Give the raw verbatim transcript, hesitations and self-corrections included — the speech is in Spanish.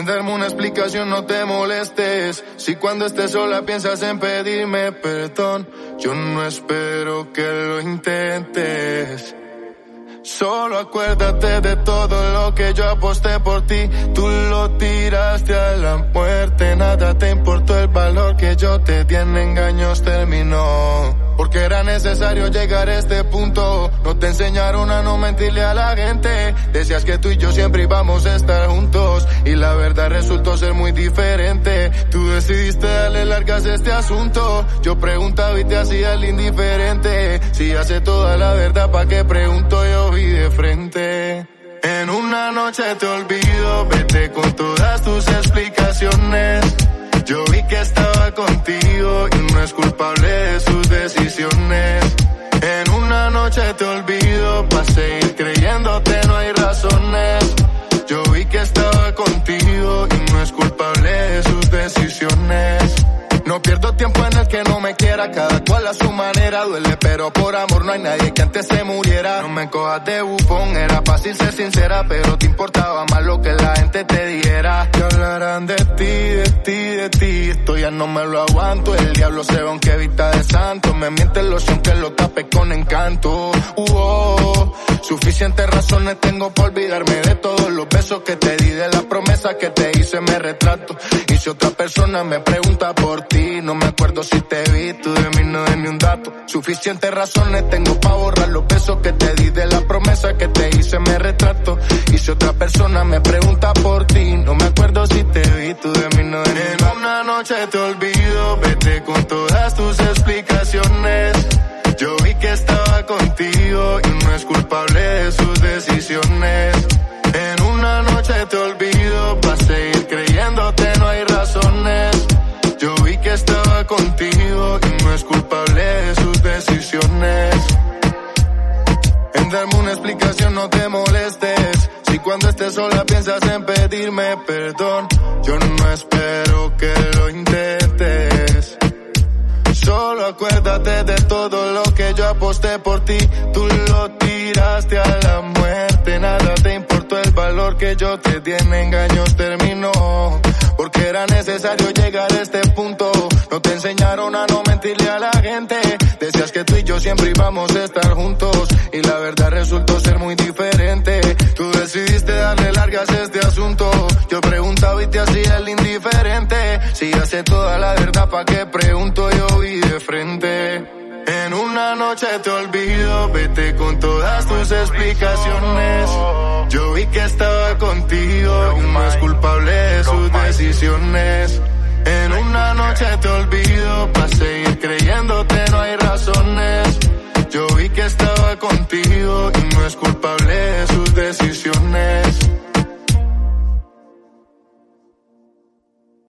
En darme una explicación no te molestes. Si cuando estés sola piensas en pedirme perdón, yo no espero que lo intentes. Solo acuérdate de todo lo que yo aposté por ti. Tú lo tiraste a la muerte. Nada te importó el valor que yo te di en engaños terminó. Porque era necesario llegar a este punto. No te enseñaron a no mentirle a la gente. Decías que tú y yo siempre íbamos a estar juntos y la verdad resultó ser muy diferente. Tú decidiste darle largas a este asunto. Yo preguntaba y te hacía el indiferente. Si hace toda la verdad, ¿pa' qué pregunto? Yo vi de frente. En una noche te olvido, vete con todas tus explicaciones. Yo vi que estaba contigo y no es culpable de sus decisiones. En una noche te olvido, para seguir creyéndote no hay razones. Yo vi que estaba contigo y no es culpable de sus decisiones. No pierdo tiempo en el que no me quiera, cada cual a su manera duele, pero por amor no hay nadie que antes se muriera. No me cojas de bufón, era fácil ser sincera, pero te importaba más lo que la gente te dijera. Que hablarán de ti, de ti, de ti, esto ya no me lo aguanto. El diablo se ve aunque vista de santo, me miente el loción que lo tape con encanto. Uh -oh. Suficientes razones tengo para olvidarme de todos los besos que te di, de las promesas que te hice, me retrato. Y si otra persona me pregunta por ti, no me acuerdo si te vi, tú de mí no de ni un dato. Suficientes razones tengo para borrar los besos que te di, de las promesas que te hice, me retrato. Y si otra persona me pregunta por ti, no me acuerdo si te vi, tú de mí no de ni un dato. En una noche te olvido, vete con todas tus explicaciones. Yo vi que estaba contigo y no es culpable de sus decisiones. En una noche te olvido, para seguir creyéndote no hay razones. Yo vi que estaba contigo y no es culpable de sus decisiones. En darme una explicación no te molestes. Si cuando estés sola piensas en pedirme perdón, yo no espero que lo intentes. Solo acuérdate de todo lo que yo aposté por ti. Tú lo tiraste a la muerte. Nada te importó el valor que yo te di en engaños terminó. Porque era necesario llegar a este punto. No te enseñaron a no mentirle a la gente. Decías que tú y yo siempre íbamos a estar juntos y la verdad resultó ser muy diferente. Tú decidiste darle largas a este asunto. Yo preguntaba y te hacía el indiferente. Si hace toda la verdad, ¿pa' qué pregunto? Yo vi de frente. En una noche te olvido, vete con todas tus explicaciones. Yo vi que estaba contigo y no es culpable de sus decisiones. En una noche te olvido, pa'